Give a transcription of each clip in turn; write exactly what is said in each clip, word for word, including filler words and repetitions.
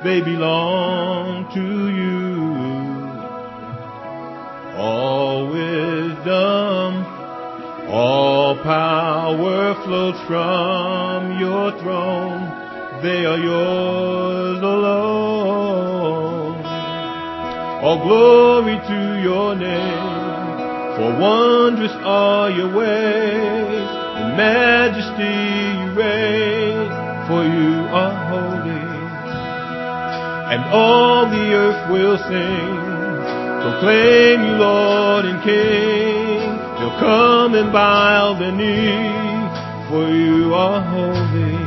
they belong to you. All wisdom, all power flows from your throne. They are yours alone. All glory to your name, for wondrous are your ways. In majesty you reign, for you are holy. And all the earth will sing, proclaim you Lord and King. They'll come and bow their knee, for you are holy.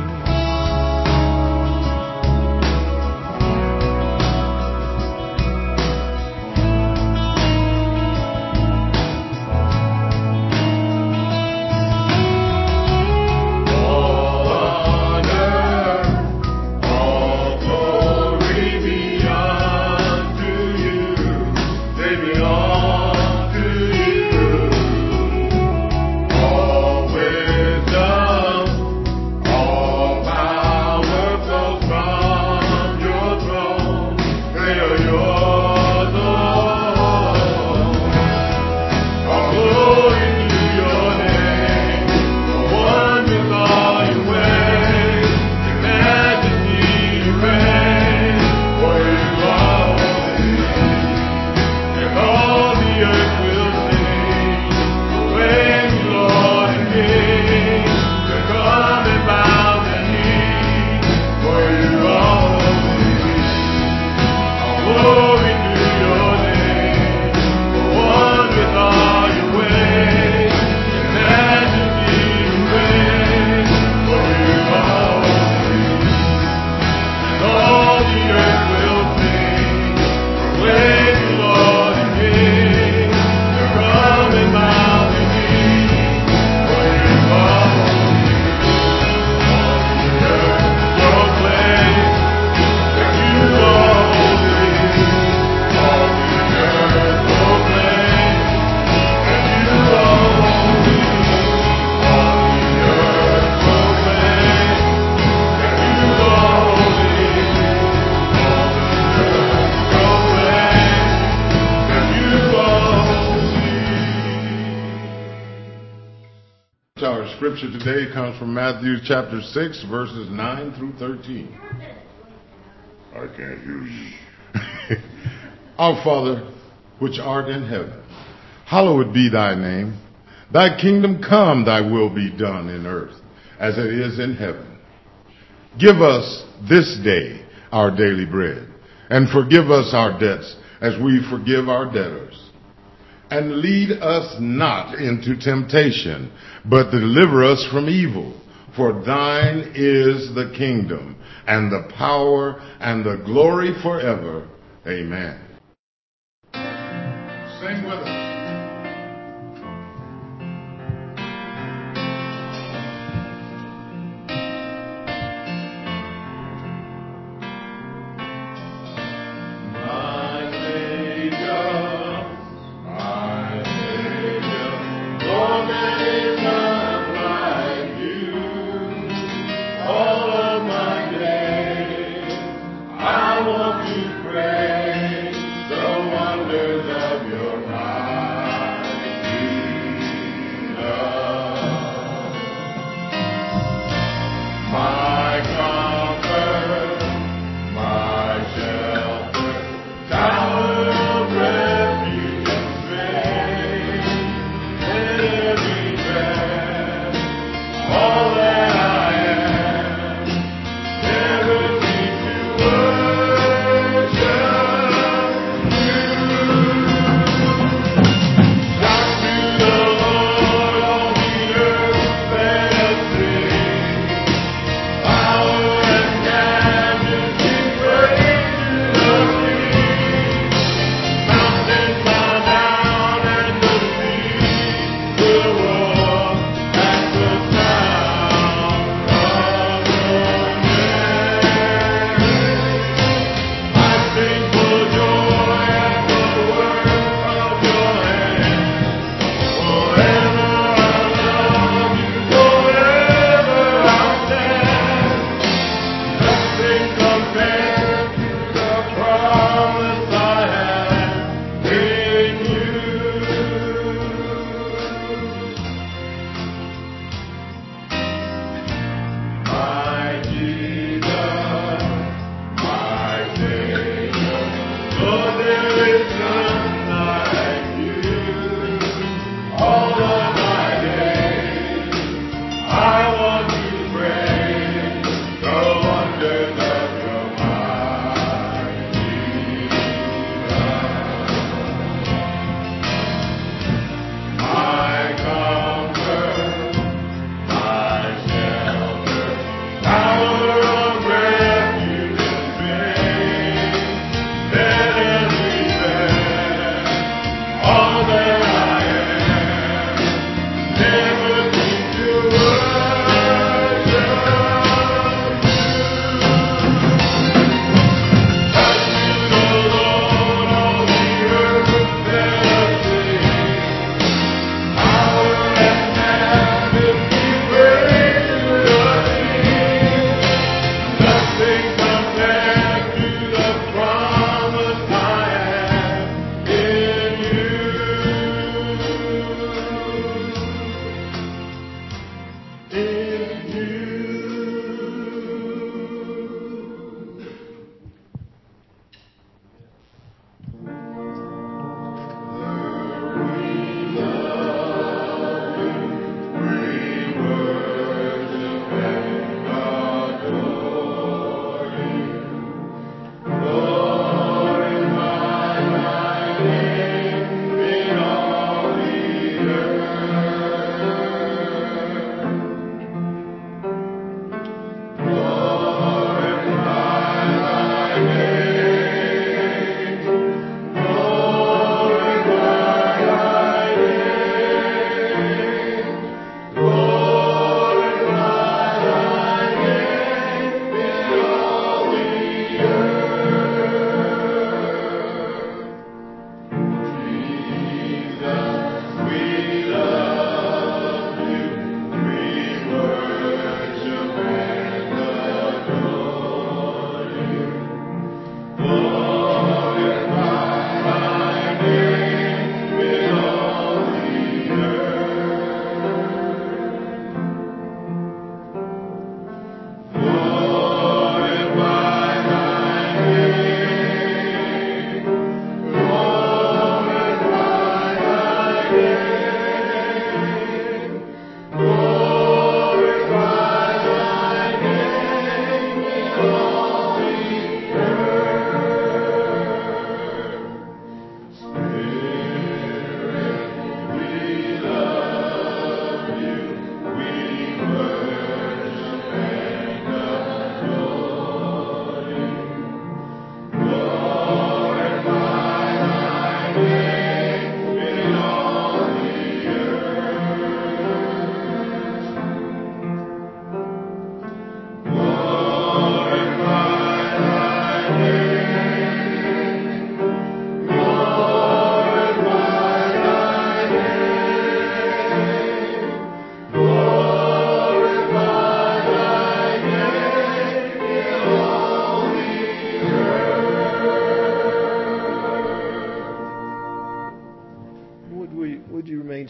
Our scripture today comes from Matthew chapter six, verses nine through thirteen. I can't hear you. Our Father, which art in heaven, hallowed be thy name. Thy kingdom come, thy will be done in earth, as it is in heaven. Give us this day our daily bread, and forgive us our debts, as we forgive our debtors. And lead us not into temptation, but deliver us from evil. For thine is the kingdom, and the power, and the glory forever. Amen. Sing with us.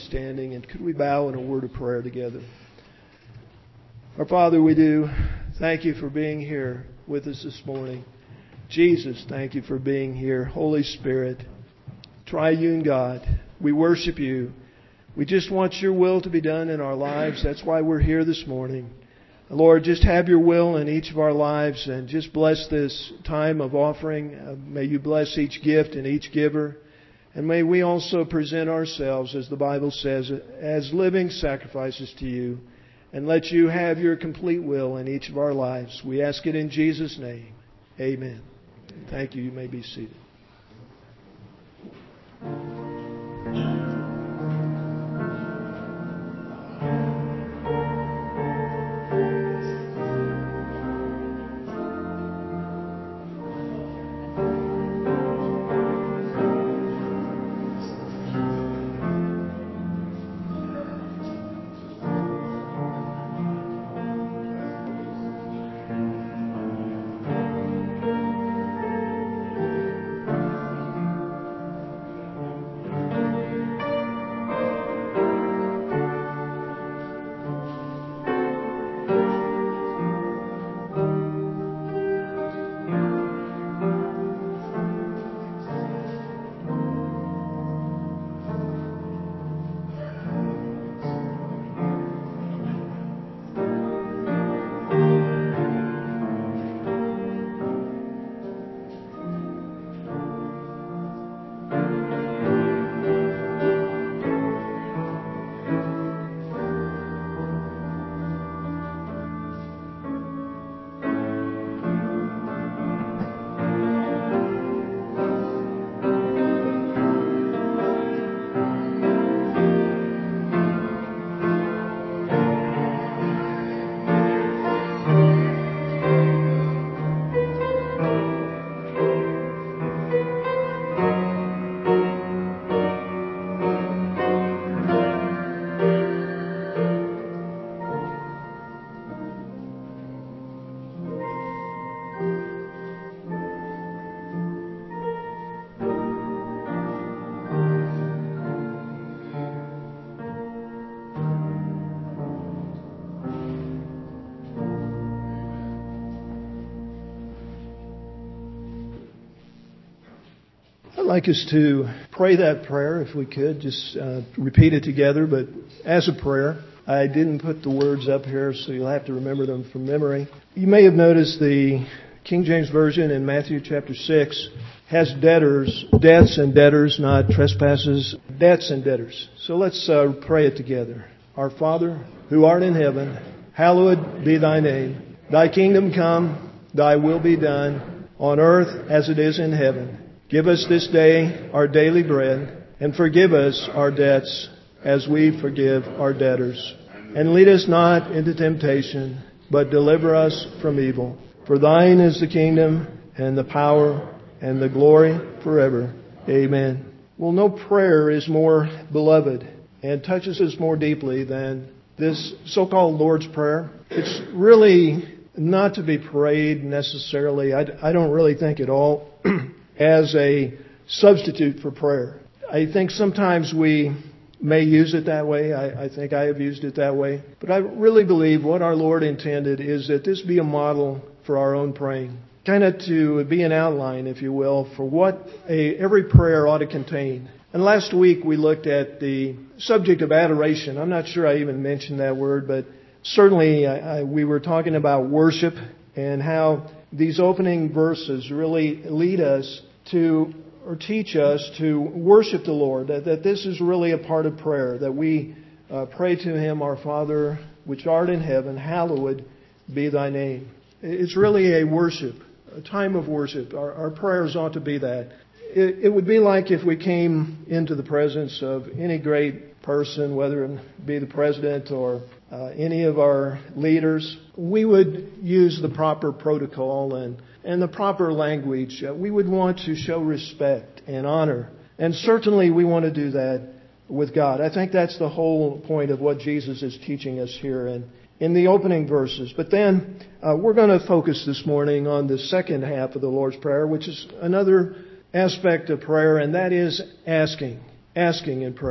standing, and could we bow in a word of prayer together? Our Father, we do thank you for being here with us this morning. Jesus, thank you for being here. Holy Spirit, triune God, we worship you. We just want your will to be done in our lives. That's why we're here this morning. Lord, just have your will in each of our lives and just bless this time of offering. Uh, may you bless each gift and each giver. And may we also present ourselves, as the Bible says, as living sacrifices to you. And let you have your complete will in each of our lives. We ask it in Jesus' name. Amen. Thank you. You may be seated. I'd like us to pray that prayer, if we could, just uh, repeat it together, but as a prayer. I didn't put the words up here, so you'll have to remember them from memory. You may have noticed the King James Version in Matthew chapter six has debtors, debts and debtors, not trespasses, debts and debtors. So let's uh, pray it together. Our Father, who art in heaven, hallowed be thy name. Thy kingdom come, thy will be done, on earth as it is in heaven. Give us this day our daily bread, and forgive us our debts as we forgive our debtors. And lead us not into temptation, but deliver us from evil. For thine is the kingdom, and the power, and the glory forever. Amen. Well, no prayer is more beloved and touches us more deeply than this so-called Lord's Prayer. It's really not to be prayed necessarily, I, I don't really think at all, as a substitute for prayer. I think sometimes we may use it that way. I, I think I have used it that way. But I really believe what our Lord intended is that this be a model for our own praying. Kind of to be an outline, if you will, for what a, every prayer ought to contain. And last week we looked at the subject of adoration. I'm not sure I even mentioned that word, but certainly I, I, we were talking about worship and how these opening verses really lead us to or teach us to worship the Lord, that, that this is really a part of prayer, that we uh, pray to Him, our Father, which art in heaven, hallowed be thy name. It's really a worship, a time of worship. Our, our prayers ought to be that. It, it would be like if we came into the presence of any great person, whether it be the president or uh, any of our leaders, we would use the proper protocol and and the proper language. Uh, we would want to show respect and honor. And certainly we want to do that with God. I think that's the whole point of what Jesus is teaching us here in, in the opening verses. But then uh, we're going to focus this morning on the second half of the Lord's Prayer, which is another aspect of prayer, and that is asking. Asking in prayer.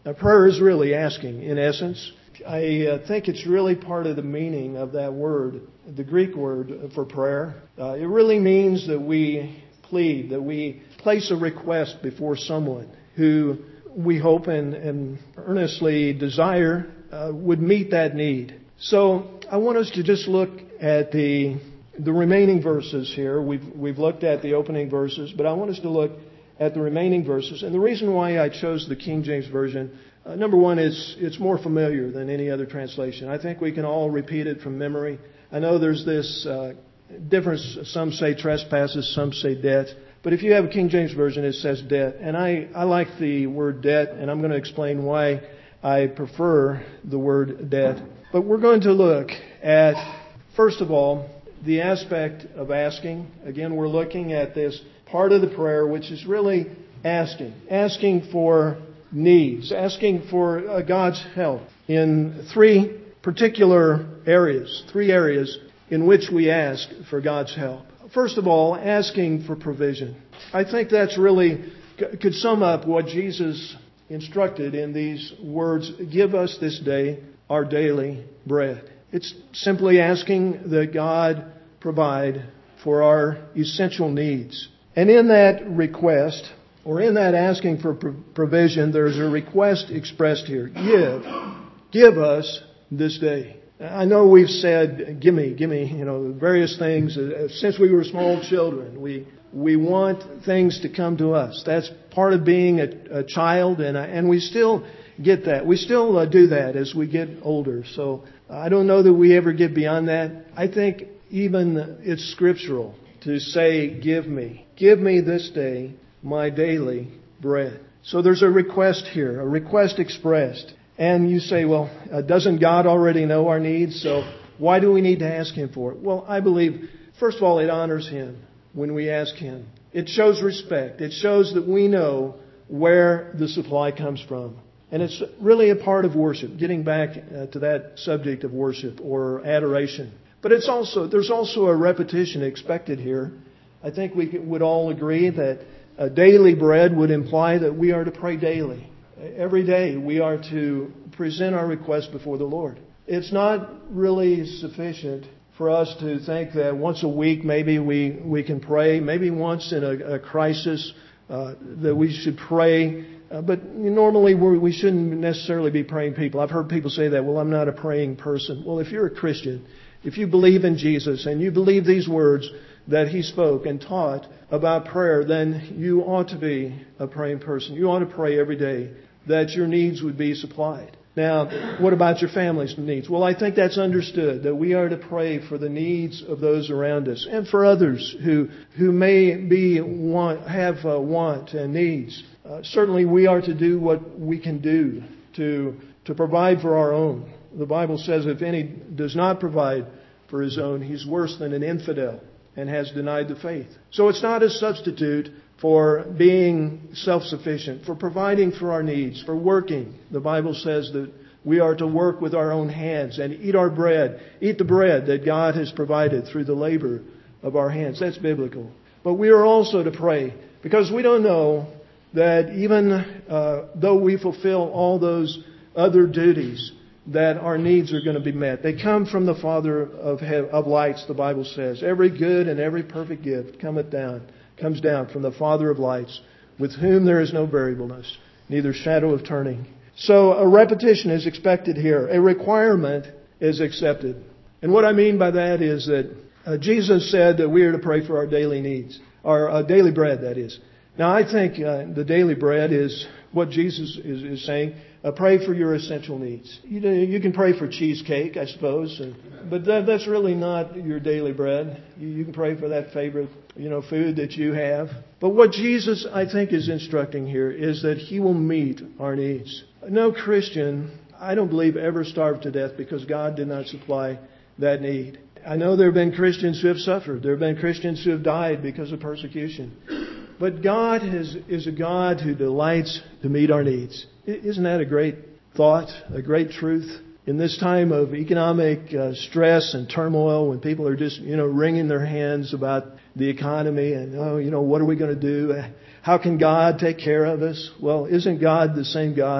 Now, prayer is really asking, in essence. I uh, think it's really part of the meaning of that word, the Greek word for prayer. Uh, it really means that we plead, that we place a request before someone who we hope and, and earnestly desire uh, would meet that need. So I want us to just look at the the remaining verses here. We've we've looked at the opening verses, but I want us to look at the remaining verses. And the reason why I chose the King James Version, uh, number one, is it's more familiar than any other translation. I think we can all repeat it from memory. I know there's this uh, difference. Some say trespasses, some say debt. But if you have a King James Version, it says debt. And I, I like the word debt, and I'm going to explain why I prefer the word debt. But we're going to look at, first of all, the aspect of asking. Again, we're looking at this part of the prayer, which is really asking. Asking for needs. Asking for uh, God's help in three particular areas. Three areas in which we ask for God's help. First of all, asking for provision. I think that's really could sum up what Jesus instructed in these words, give us this day our daily bread. It's simply asking that God provide for our essential needs. And in that request, or in that asking for provision, there's a request expressed here. Give, give us this day. I know we've said, gimme, gimme, you know, various things. Since we were small children, we we want things to come to us. That's part of being a, a child, and and we still get that. We still uh, do that as we get older. So I don't know that we ever get beyond that. I think even it's scriptural to say, give me, give me this day my daily bread. So there's a request here, a request expressed. And you say, well, uh, doesn't God already know our needs? So why do we need to ask Him for it? Well, I believe, first of all, it honors Him when we ask Him. It shows respect. It shows that we know where the supply comes from. And it's really a part of worship, getting back uh, to that subject of worship or adoration. But it's also there's also a repetition expected here. I think we would all agree that uh, daily bread would imply that we are to pray daily. Every day we are to present our request before the Lord. It's not really sufficient for us to think that once a week maybe we, we can pray, maybe once in a, a crisis uh, that we should pray. Uh, but normally we're, we shouldn't necessarily be praying people. I've heard people say that, well, I'm not a praying person. Well, if you're a Christian, if you believe in Jesus and you believe these words that He spoke and taught about prayer, then you ought to be a praying person. You ought to pray every day that your needs would be supplied. Now, what about your family's needs? Well, I think that's understood, that we are to pray for the needs of those around us and for others who who may be want, have uh, want and needs. Uh, certainly, we are to do what we can do to to provide for our own. The Bible says if any does not provide for his own, he's worse than an infidel and has denied the faith. So it's not a substitute for being self-sufficient, for providing for our needs, for working. The Bible says that we are to work with our own hands and eat our bread, eat the bread that God has provided through the labor of our hands. That's biblical. But we are also to pray because we don't know that even uh, though we fulfill all those other duties, that our needs are going to be met. They come from the Father of, of lights, the Bible says. Every good and every perfect gift cometh down. comes down from the Father of lights, with whom there is no variableness, neither shadow of turning. So a repetition is expected here. A requirement is accepted. And what I mean by that is that uh, Jesus said that we are to pray for our daily needs, our uh, daily bread, that is. Now, I think uh, the daily bread is what Jesus is, is saying. Uh, pray for your essential needs. You, you can pray for cheesecake, I suppose, and, but that, that's really not your daily bread. You, you can pray for that favorite, you know, food that you have. But what Jesus, I think, is instructing here is that He will meet our needs. No Christian, I don't believe, ever starved to death because God did not supply that need. I know there have been Christians who have suffered. There have been Christians who have died because of persecution. But God is, is a God who delights to meet our needs. Isn't that a great thought, a great truth? In this time of economic uh, stress and turmoil, when people are just, you know, wringing their hands about the economy and, oh, you know, what are we going to do? How can God take care of us? Well, isn't God the same God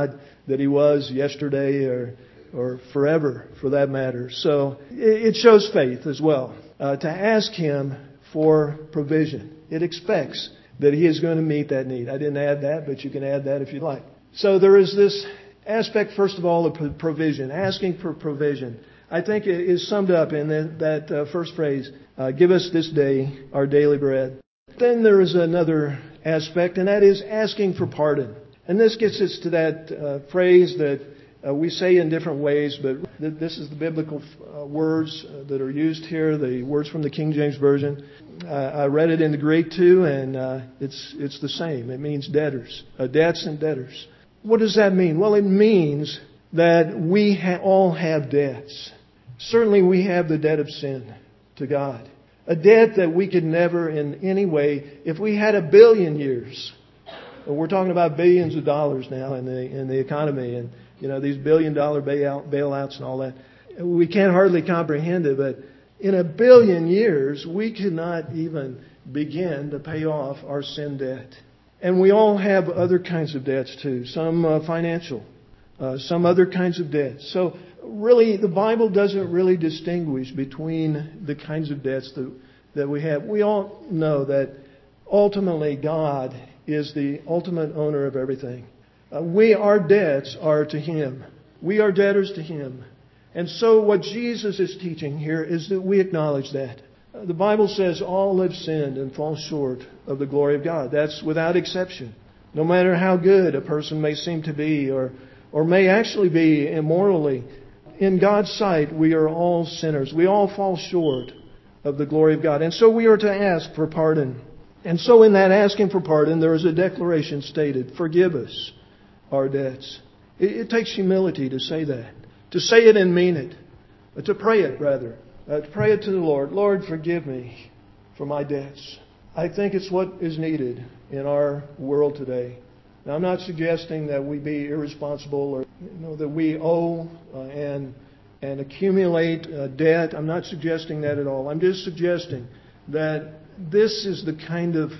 that He was yesterday or or forever, for that matter. So it shows faith as well uh, to ask Him for provision. It expects that He is going to meet that need. I didn't add that, but you can add that if you'd like. So there is this aspect, first of all, of provision, asking for provision. I think it is summed up in that, that uh, first phrase, uh, give us this day our daily bread. Then there is another aspect, and that is asking for pardon. And this gets us to that uh, phrase that uh, we say in different ways, but th- this is the biblical uh, words uh, that are used here, the words from the King James Version. Uh, I read it in the Greek too, and uh, it's it's the same. It means debtors, uh, debts and debtors. What does that mean? Well, it means that we ha- all have debts. Certainly we have the debt of sin to God. A debt that we could never in any way, if we had a billion years, we're talking about billions of dollars now in the in the economy, and you know these billion dollar bailout, bailouts and all that. We can't hardly comprehend it, but in a billion years we could not even begin to pay off our sin debt. And we all have other kinds of debts too, some uh, financial, uh, some other kinds of debts. So really, the Bible doesn't really distinguish between the kinds of debts that that we have. We all know that ultimately God is the ultimate owner of everything. Uh, we, our debts are to Him. We are debtors to Him. And so what Jesus is teaching here is that we acknowledge that. Uh, the Bible says all have sinned and fall short of the glory of God. That's without exception. No matter how good a person may seem to be or, or may actually be immorally, in God's sight we are all sinners. We all fall short of the glory of God. And so we are to ask for pardon. And so in that asking for pardon, there is a declaration stated, forgive us our debts. It, it takes humility to say that. To say it and mean it. Uh, to pray it, rather. Uh, to pray it to the Lord. Lord, forgive me for my debts. I think it's what is needed in our world today. Now, I'm not suggesting that we be irresponsible or you know, that we owe uh, and, and accumulate uh, debt. I'm not suggesting that at all. I'm just suggesting that this is the kind of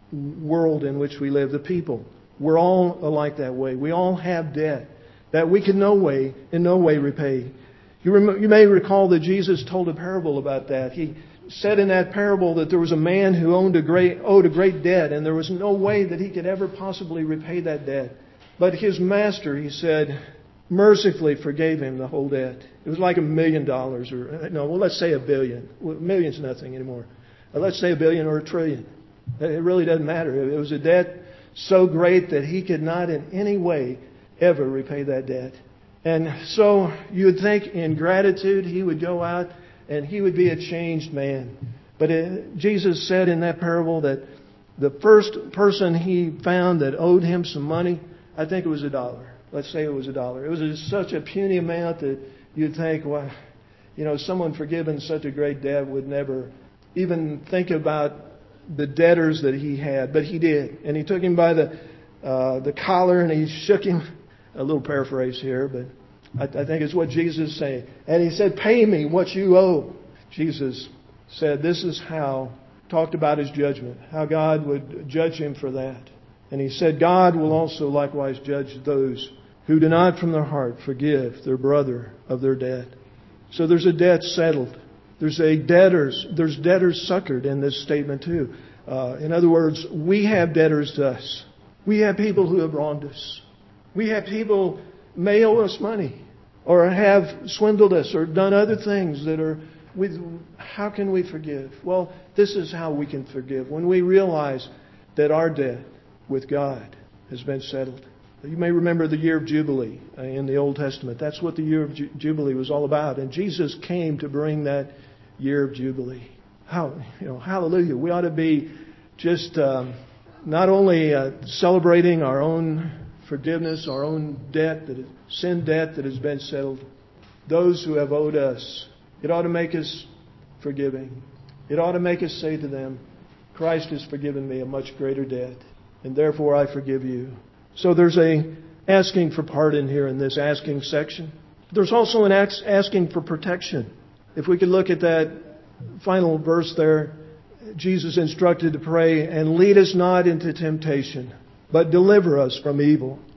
world in which we live, the people. We're all alike that way. We all have debt that we can no way, in no way repay. You, rem- you may recall that Jesus told a parable about that. He said in that parable that there was a man who owned a great, owed a great debt, and there was no way that he could ever possibly repay that debt. But his master, he said, mercifully forgave him the whole debt. It was like a million dollars, or no, well, let's say a billion. Well, a million's nothing anymore. Let's say a billion or a trillion. It really doesn't matter. It was a debt so great that he could not in any way ever repay that debt. And so you would think in gratitude he would go out and he would be a changed man. But it, Jesus said in that parable that the first person he found that owed him some money, I think it was a dollar. Let's say it was a dollar. It was a, such a puny amount that you'd think, well, you know, someone forgiven such a great debt would never even think about the debtors that he had. But he did. And he took him by the uh, the collar and he shook him. A little paraphrase here, but I, I think it's what Jesus is saying. And he said, pay me what you owe. Jesus said this is how, talked about his judgment, how God would judge him for that. And he said, God will also likewise judge those who do not from their heart forgive their brother of their debt. So there's a debt settled. There's a debtors, there's debtors succored in this statement too. Uh, in other words, we have debtors to us. We have people who have wronged us. We have people may owe us money or have swindled us or done other things that are, with, how can we forgive? Well, this is how we can forgive. When we realize that our debt with God has been settled. You may remember the year of Jubilee in the Old Testament. That's what the year of Jubilee was all about. And Jesus came to bring that year of Jubilee. How, you know, hallelujah. We ought to be just um, not only uh, celebrating our own forgiveness, our own debt, that is, sin debt that has been settled. Those who have owed us, it ought to make us forgiving. It ought to make us say to them, Christ has forgiven me a much greater debt, and therefore I forgive you. So there's a asking for pardon here in this asking section. There's also an asking for protection. If we could look at that final verse there, Jesus instructed to pray, and lead us not into temptation, but deliver us from evil.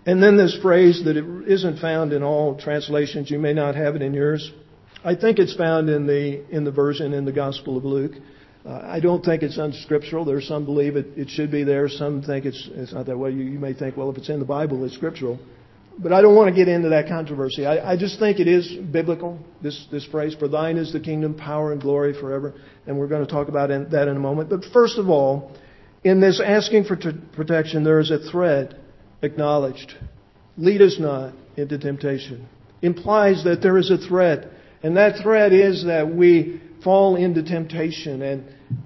And then this phrase that it isn't found in all translations. You may not have it in yours. I think it's found in the in the version in the Gospel of Luke. Uh, I don't think it's unscriptural. There's some believe it, it should be there. Some think it's it's not that way. You, you may think, well, if it's in the Bible, it's scriptural. But I don't want to get into that controversy. I, I just think it is biblical, this, this phrase, for thine is the kingdom, power, and glory forever. And we're going to talk about in, that in a moment. But first of all, in this asking for t- protection, there is a threat acknowledged. Lead us not into temptation. Implies that there is a threat. And that threat is that we fall into temptation and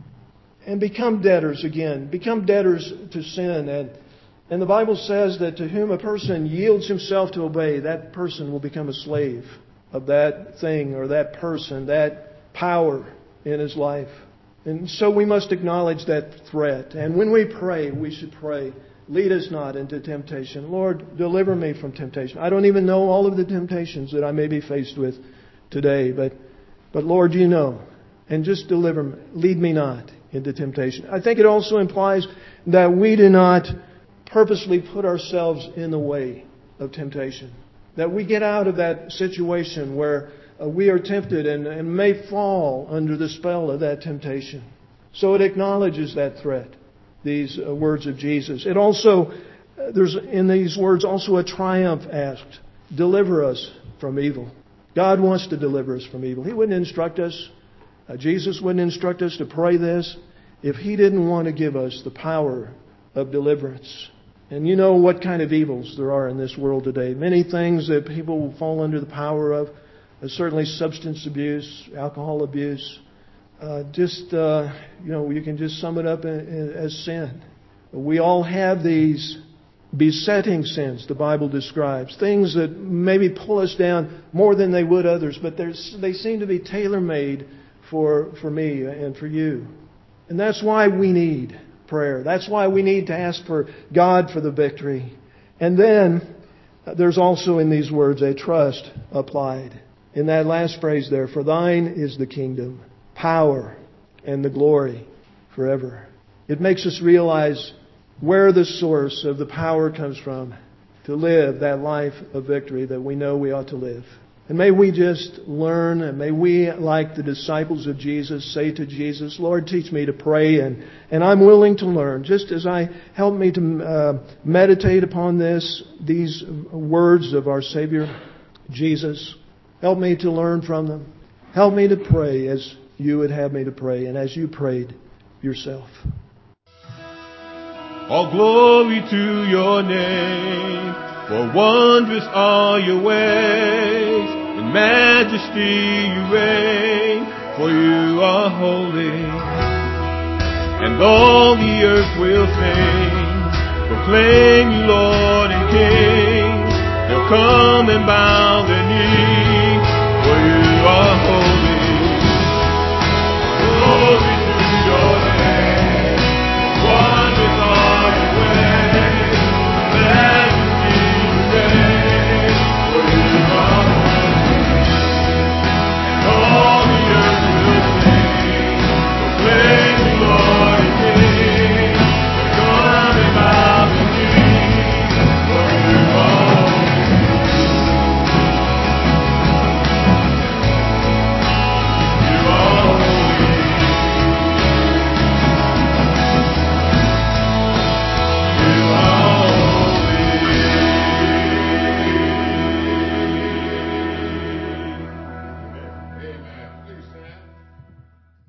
and become debtors again. Become debtors to sin. And And the Bible says that to whom a person yields himself to obey, that person will become a slave of that thing or that person, that power in his life. And so we must acknowledge that threat. And when we pray, we should pray, lead us not into temptation. Lord, deliver me from temptation. I don't even know all of the temptations that I may be faced with today, but but Lord, you know. And just deliver me. Lead me not into temptation. I think it also implies that we do not purposely put ourselves in the way of temptation. That we get out of that situation where uh, we are tempted and, and may fall under the spell of that temptation. So it acknowledges that threat, these uh, words of Jesus. It also, uh, there's in these words also a triumph asked. Deliver us from evil. God wants to deliver us from evil. He wouldn't instruct us, uh, Jesus wouldn't instruct us to pray this if He didn't want to give us the power of deliverance. And you know what kind of evils there are in this world today. Many things that people will fall under the power of. Uh, certainly substance abuse, alcohol abuse. Uh, just, uh, you know, you can just sum it up in, in, as sin. We all have these besetting sins, the Bible describes. Things that maybe pull us down more than they would others. But they seem to be tailor-made for, for me and for you. And that's why we need prayer. That's why we need to ask for God for the victory. And then there's also in these words a trust applied. In that last phrase there, for thine is the kingdom, power, and the glory forever. It makes us realize where the source of the power comes from to live that life of victory that we know we ought to live. And may we just learn, and may we, like the disciples of Jesus, say to Jesus, Lord, teach me to pray, and, and I'm willing to learn. Just as I help me to uh, meditate upon this, these words of our Savior, Jesus, help me to learn from them. Help me to pray as you would have me to pray, and as you prayed yourself. All glory to your name, for wondrous are your ways. In majesty you reign, for you are holy. And all the earth will sing, proclaim you Lord and King. They'll come and bow their